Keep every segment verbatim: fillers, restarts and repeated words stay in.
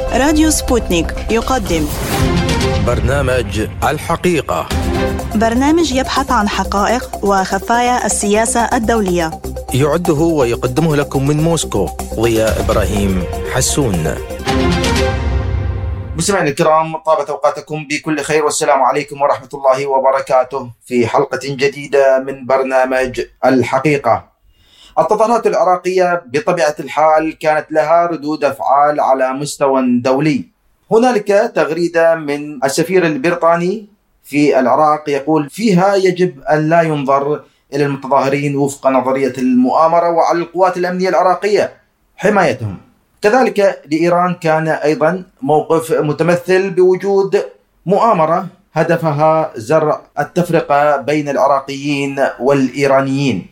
راديو سبوتنيك يقدم برنامج الحقيقة، برنامج يبحث عن حقائق وخفايا السياسة الدولية. يعده ويقدمه لكم من موسكو ضياء إبراهيم حسون. مستمعينا الكرام، طابت أوقاتكم بكل خير والسلام عليكم ورحمة الله وبركاته في حلقة جديدة من برنامج الحقيقة. التظاهرات العراقية بطبيعة الحال كانت لها ردود أفعال على مستوى دولي. هنالك تغريدة من السفير البريطاني في العراق يقول فيها يجب أن لا ينظر إلى المتظاهرين وفق نظرية المؤامرة، وعلى القوات الأمنية العراقية حمايتهم. كذلك لإيران كان أيضا موقف متمثل بوجود مؤامرة هدفها زرع التفرقة بين العراقيين والإيرانيين،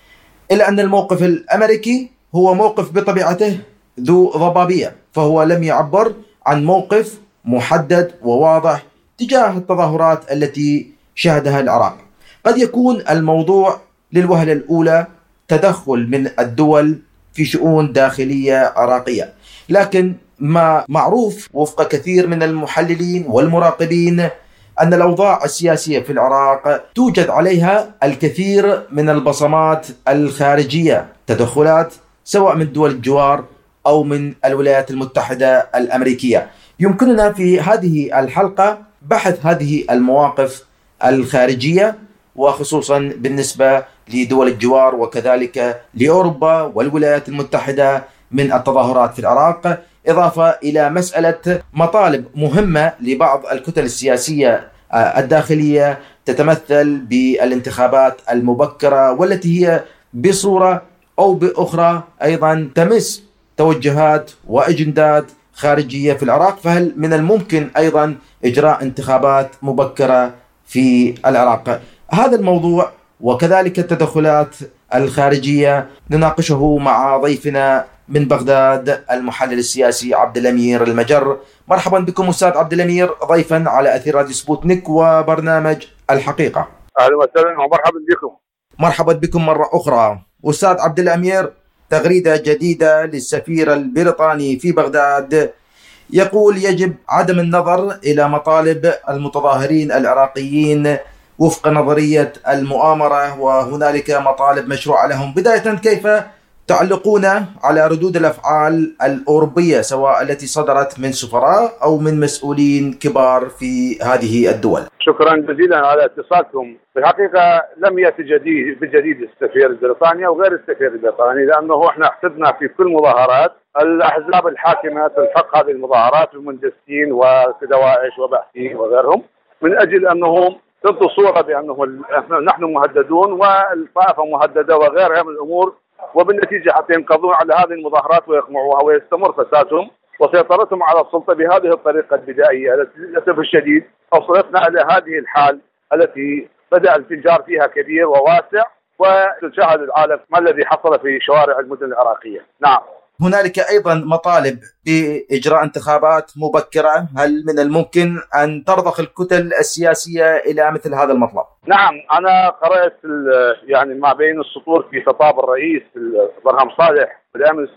إلا أن الموقف الأمريكي هو موقف بطبيعته ذو ضبابية، فهو لم يعبر عن موقف محدد وواضح تجاه التظاهرات التي شهدها العراق. قد يكون الموضوع للوهلة الأولى تدخل من الدول في شؤون داخلية عراقية، لكن ما معروف وفق كثير من المحللين والمراقبين أن الأوضاع السياسية في العراق توجد عليها الكثير من البصمات الخارجية، تدخلات سواء من دول الجوار أو من الولايات المتحدة الأمريكية. يمكننا في هذه الحلقة بحث هذه المواقف الخارجية، وخصوصا بالنسبة لدول الجوار وكذلك لأوروبا والولايات المتحدة من التظاهرات في العراق، إضافة إلى مسألة مطالب مهمة لبعض الكتل السياسية الداخلية تتمثل بالانتخابات المبكرة، والتي هي بصورة أو بأخرى أيضا تمس توجهات وأجندات خارجية في العراق. فهل من الممكن أيضا إجراء انتخابات مبكرة في العراق؟ هذا الموضوع وكذلك التدخلات الخارجية نناقشه مع ضيفنا من بغداد المحلل السياسي عبد الأمير المجر. مرحبا بكم أستاذ عبد الأمير ضيفا على أثير راديو سبوتنيك وبرنامج الحقيقة. أهلا وسهلا ومرحبا بكم. مرحبا بكم مرة أخرى. أستاذ عبد الأمير، تغريدة جديدة للسفير البريطاني في بغداد يقول يجب عدم النظر إلى مطالب المتظاهرين العراقيين وفق نظرية المؤامرة، وهنالك مطالب مشروعة لهم. بداية، كيف تعلقون على ردود الأفعال الأوروبية سواء التي صدرت من سفراء أو من مسؤولين كبار في هذه الدول؟ شكرا جزيلا على اتصالكم. في الحقيقة لم يأتي جديد بجديد السفير البريطاني وغير السفير البريطاني، لأنه احنا احتجنا في كل مظاهرات الأحزاب الحاكمة تلحق هذه المظاهرات المندسين ودواعش وبعثيين وغيرهم، من أجل أنهم تبدو صورة بأنه نحن مهددون والطائفة مهددة وغيرها من الأمور، وبالنتيجة حتى ينقضون على هذه المظاهرات ويقمعوها ويستمر فسادهم وسيطرتهم على السلطة بهذه الطريقة البدائية التي للأسف الشديد أوصلتنا إلى هذه الحال التي بدأ الانفجار فيها كبير وواسع، وتشاهد العالم ما الذي حصل في شوارع المدن العراقية. نعم، هنالك أيضا مطالب بإجراء انتخابات مبكرة. هل من الممكن أن ترضخ الكتل السياسية إلى مثل هذا المطلب؟ نعم، أنا قرأت يعني ما بين السطور في خطاب الرئيس برهم صالح بالأمس،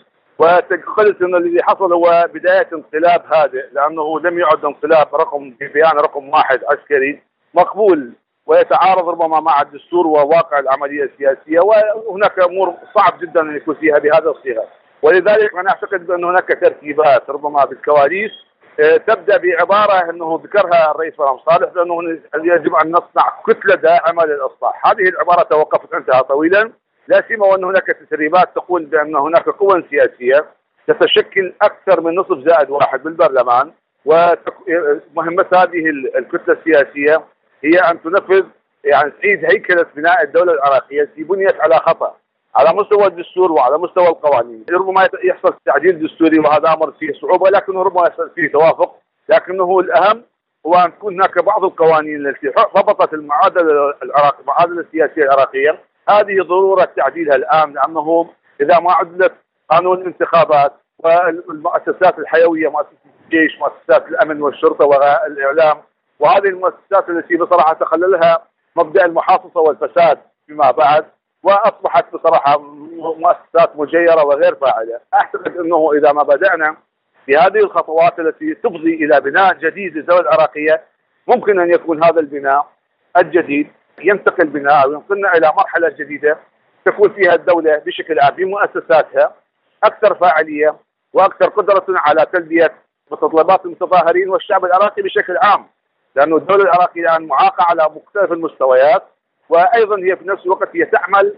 وقلت أن الذي حصل هو بداية انقلاب هادئ، لأنه لم يعد انقلاب رقم في بيان رقم واحد عسكري مقبول ويتعارض ربما مع الدستور وواقع العملية السياسية، وهناك أمور صعب جدا أن يكون فيها بهذا الصيغة. ولذلك أنا أعتقد بأن هناك ترتيبات ربما بالكواليس تبدأ بعبارة أنه ذكرها الرئيس برهم صالح بأنه يجب أن نصنع كتلة داعمة للإصلاح. هذه العبارة توقفت عندها طويلا، لا سيما وأن هناك تسريبات تقول بأن هناك قوى سياسية تتشكل أكثر من نصف زائد واحد بالبرلمان، ومهمة هذه الكتلة السياسية هي أن تنفذ يعني تعيد هيكلة بناء الدولة العراقية التي بنيت على خطأ على مستوى الدستور وعلى مستوى القوانين. ربما يحصل تعديل دستوري وهذا أمر فيه صعوبة، لكنه ربما يحصل فيه توافق، لكنه الأهم هو أن تكون هناك بعض القوانين التي ضبطت المعادلة العراقية المعادلة السياسية العراقية هذه ضرورة تعديلها الآن، لأنه إذا ما عدلت قانون الانتخابات والمؤسسات الحيوية، مؤسسات الجيش، مؤسسات الأمن والشرطة والإعلام، وهذه المؤسسات التي بصراحة تخللها مبدأ المحاصصة والفساد فيما بعد، وأصبحت بصراحة مؤسسات مجيرة وغير فاعلة. أعتقد أنه إذا ما بدأنا في هذه الخطوات التي تفضي إلى بناء جديد للدولة العراقية، ممكن أن يكون هذا البناء الجديد ينتقل بناء أو ينقلنا إلى مرحلة جديدة تكون فيها الدولة بشكل عام بمؤسساتها أكثر فاعلية وأكثر قدرة على تلبية متطلبات المتظاهرين والشعب العراقي بشكل عام، لأن الدولة العراقية الآن معاقة على مختلف المستويات، وأيضا هي في نفس الوقت هي تعمل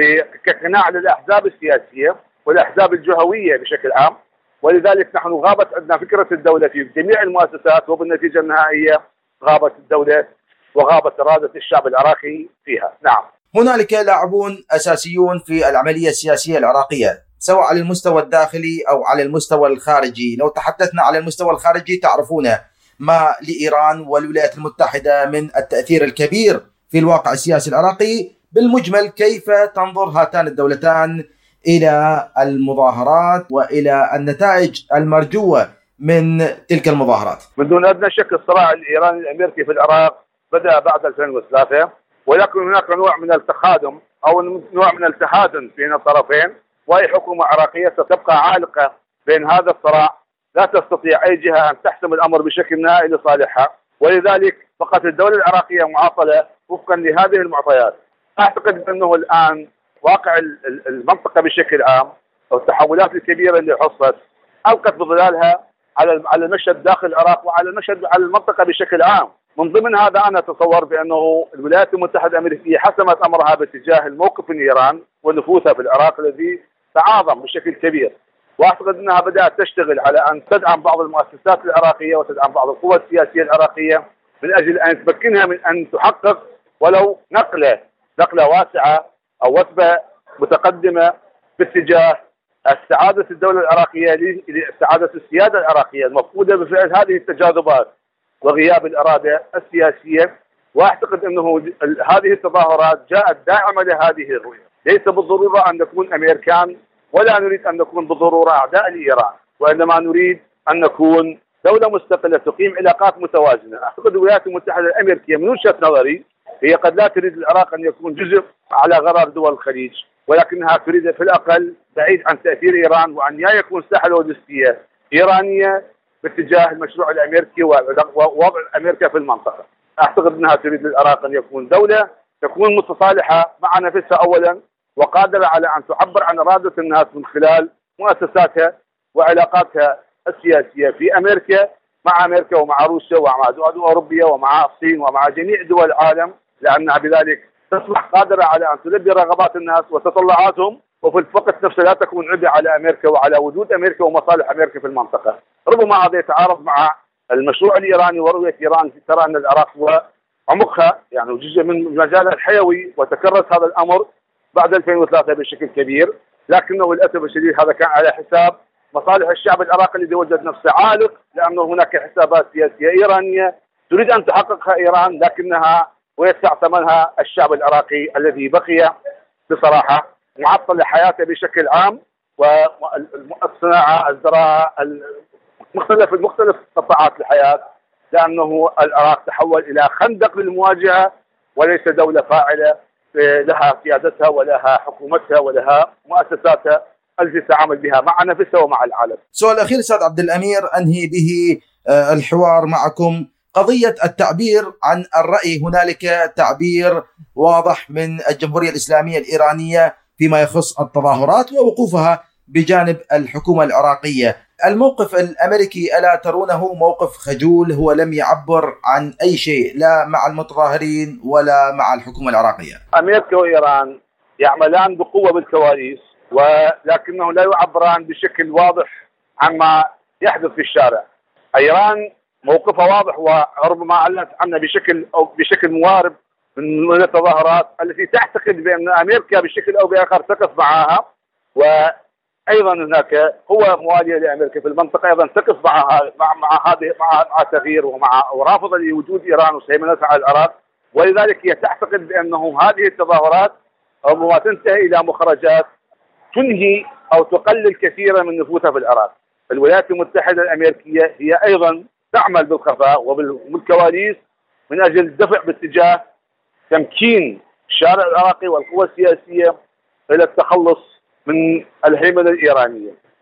كقناع للأحزاب السياسية والأحزاب الجهوية بشكل عام، ولذلك نحن غابت عندنا فكرة الدولة في جميع المؤسسات، وبالنتيجة النهائية غابت الدولة وغابت إرادة الشعب العراقي فيها. نعم، هنالك لاعبون أساسيون في العملية السياسية العراقية سواء على المستوى الداخلي أو على المستوى الخارجي. لو تحدثنا على المستوى الخارجي تعرفون ما لإيران والولايات المتحدة من التأثير الكبير في الواقع السياسي العراقي. بالمجمل كيف تنظر هاتان الدولتان إلى المظاهرات وإلى النتائج المرجوة من تلك المظاهرات؟ من دون أدنى شك الصراع الإيراني الأمريكي في العراق بدأ بعد ألفين وثلاثة، ولكن هناك نوع من التخادم أو نوع من التهادن بين الطرفين، وأي حكومة عراقية ستبقى عالقة بين هذا الصراع، لا تستطيع أي جهة أن تحسم الأمر بشكل نهائي لصالحها، ولذلك بقت الدولة العراقية معطلة وفقا لهذه المعطيات. أعتقد أنه الآن واقع المنطقة بشكل عام والتحولات الكبيرة اللي حصلت ألقت بظلالها على على المشهد داخل العراق وعلى المشهد على المنطقة بشكل عام. من ضمن هذا أنا أتصور بأنه الولايات المتحدة الأمريكية حسمت أمرها باتجاه الموقف من إيران ونفوذها في العراق الذي تعاظم بشكل كبير، وأعتقد أنها بدأت تشتغل على أن تدعم بعض المؤسسات العراقية وتدعم بعض القوى السياسية العراقية من أجل أن تمكنها من أن تحقق ولو نقلة نقلة واسعة أو وثبة متقدمة باتجاه استعادة الدولة العراقية لاستعادة السيادة العراقية المفقودة بفعل هذه التجاذبات وغياب الإرادة السياسية. وأعتقد أنه هذه التظاهرات جاءت داعمة لهذه الرؤية. ليس بالضرورة أن نكون أمريكان ولا نريد أن نكون بالضرورة أعداء لإيران، وإنما نريد أن نكون دولة مستقلة تقيم علاقات متوازنة. أعتقد الولايات المتحدة الأمريكية من وجهة نظري هي قد لا تريد العراق أن يكون جزء على غرار دول الخليج، ولكنها تريد في الأقل بعيد عن تأثير إيران، وأن لا يكون ساحة لوجستية إيرانية باتجاه المشروع الأمريكي ووضع أمريكا في المنطقة. أعتقد أنها تريد العراق أن يكون دولة تكون متصالحة مع نفسها أولا، وقادرة على أن تعبر عن إرادة الناس من خلال مؤسساتها وعلاقاتها السياسية في أمريكا مع أمريكا ومع روسيا ومع دول أوروبية ومع الصين ومع جميع دول العالم، لأنها بذلك تصبح قادرة على أن تلبي رغبات الناس وتطلعاتهم، وفي الوقت نفسه لا تكون عبء على أمريكا وعلى وجود أمريكا ومصالح أمريكا في المنطقة. ربما هذا يتعارض مع المشروع الإيراني ورؤية إيران ترى أن العراق هو عمقها يعني جزء من مجالها الحيوي، وتكرس هذا الأمر بعد ألفين وثلاثة بشكل كبير، لكنه للأسف الشديد هذا كان على حساب مصالح الشعب العراقي الذي وجد نفسه عالق، لأنه هناك حسابات سياسية إيرانية تريد أن تحققها إيران، لكنها ويدفع ثمنها الشعب العراقي الذي بقي بصراحة معطل لحياته بشكل عام، والصناعة الزراعة مختلف مختلف قطاعات الحياة، لأنه العراق تحول إلى خندق للمواجهة وليس دولة فاعلة لها سيادتها ولها حكومتها ولها مؤسساتها التي تتعامل بها مع نفسها ومع العالم. سؤال أخير أستاذ عبد الأمير أنهي به الحوار معكم، قضية التعبير عن الرأي. هنالك تعبير واضح من الجمهورية الإسلامية الإيرانية فيما يخص التظاهرات ووقوفها بجانب الحكومة العراقية. الموقف الأمريكي ألا ترونه موقف خجول؟ هو لم يعبر عن أي شيء لا مع المتظاهرين ولا مع الحكومة العراقية. أمريكا وإيران يعملان بقوة بالكواليس، ولكنه لا يعبران بشكل واضح عما يحدث في الشارع. إيران موقفها واضح وربما أعلنت عنه بشكل أو بشكل موارب من التظاهرات التي تعتقد بأن أمريكا بشكل أو بآخر تقف معها، وأيضا هناك قوى موالية لأمريكا في المنطقة أيضا تقف معها مع مع هذه مع مع التغيير ومع ورافضة لوجود إيران وسيمنتها على العراق، ولذلك هي تعتقد بأنه هذه التظاهرات ربما تنتهي إلى مخرجات تنهي أو تقلل كثيرا من نفوذها في العراق. الولايات المتحدة الأمريكية هي أيضا تعمل بالخفاء وبالكواليس من أجل الدفع باتجاه تمكين الشارع العراقي والقوى السياسية إلى التخلص من الهيمنة الإيرانية.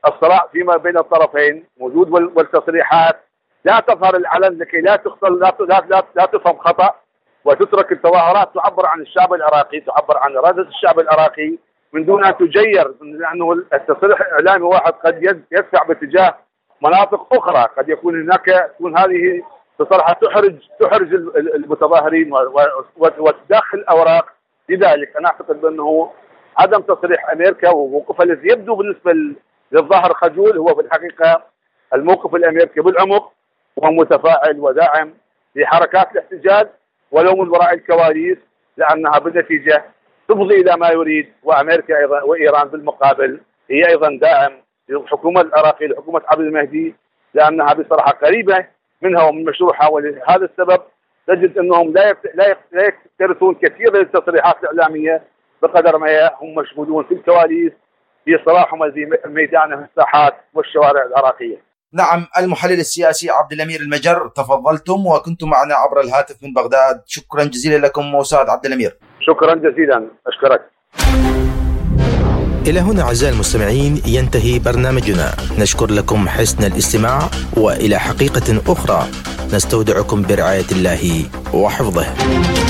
الصراع فيما بين الطرفين موجود، والتصريحات لا تظهر العلن لكي لا تخطل لا لا لا, لا تفهم خطأ، وتترك التظاهرات تعبر عن الشعب العراقي، تعبر عن إرادة الشعب العراقي من دون أن تجير، لأنه التصريح الإعلامي واحد قد يدفع باتجاه مناطق أخرى، قد يكون هناك تكون هذه تصريحات تحرج تحرج المتظاهرين وتداخل الأوراق. لذلك أنا أعتقد بأنه عدم تصريح أمريكا وموقفها الذي يبدو بالنسبة للظاهر خجول هو في الحقيقة الموقف الأمريكي بالعمق، ومتفاعل وداعم لحركات الاحتجاج ولو من وراء الكواليس، لأنها بالنتيجة تفضي إلى ما يريد. وأمريكا أيضا وإيران بالمقابل هي أيضا داعم للحكومة العراقية لحكومة عبد المهدي، لأنها بصراحة قريبة منها ومن مشروعها. ولهذا السبب تجد أنهم لا لا يكترثون كثير من التصريحات الإعلامية بقدر ما هم مشغولون في الكواليس في صراعهم في ميدان الساحات والشوارع العراقية. نعم، المحلل السياسي عبد الأمير المجر، تفضلتم وكنتم معنا عبر الهاتف من بغداد. شكرا جزيلا لكم أستاذ عبد الأمير. شكرا جزيلا، أشكرك. إلى هنا أعزائي المستمعين ينتهي برنامجنا، نشكر لكم حسن الاستماع، وإلى حقيقة أخرى نستودعكم برعاية الله وحفظه.